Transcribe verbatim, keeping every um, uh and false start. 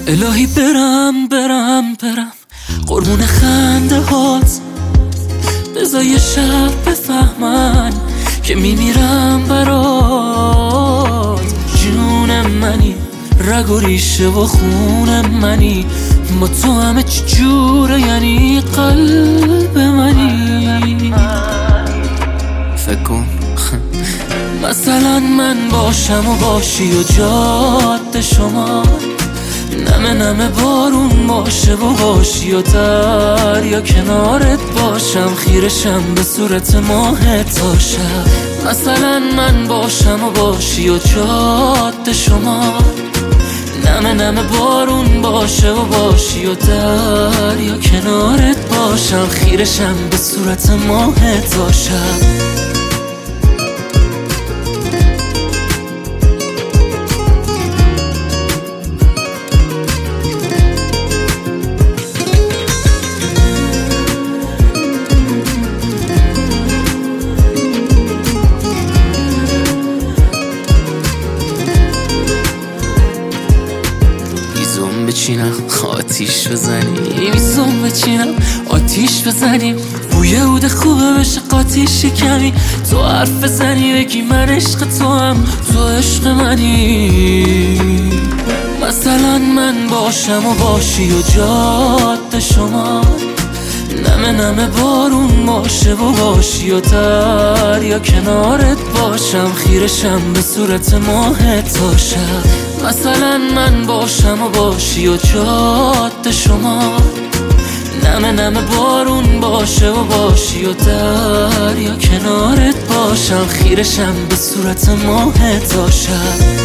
الهی برم برم برم قربون خنده هات، بذار یه شب بفهمن که میمیرم برات. جون منی، رگ و ریشه و خون منی، با تو همه چی جوره، یعنی قلب منی. فکر کن مثلا من باشم و باشی و جاده شما، نمه نمه بارون باشه و باشی و دریا کنارت باشم، خیرشم به صورت ماه تا شب. مثلا من باشم و باشی و جاده شما، نمه نمه بارون باشه و باشی و دریا کنارت باشم، خیرشم به صورت ماه تا شب. بچینم آتیش بزنیم، میزون بچینم آتیش بزنیم، بوی عود خوبه بشه قاتیش کمی، تو حرف بزنی بگی من عشق تو هم تو عشق منی. مثلا من باشم و باشی و جاده شما، نمه نمه بارون باشه و باشی و دریا کنارت باشم، خیرشم به صورت ماه تا شب. مثلا من باشم و باشی و جاده شما، نمه نمه بارون باشه و باشی و دریا کنارت باشم، خیرشم به صورت ماه تا شب.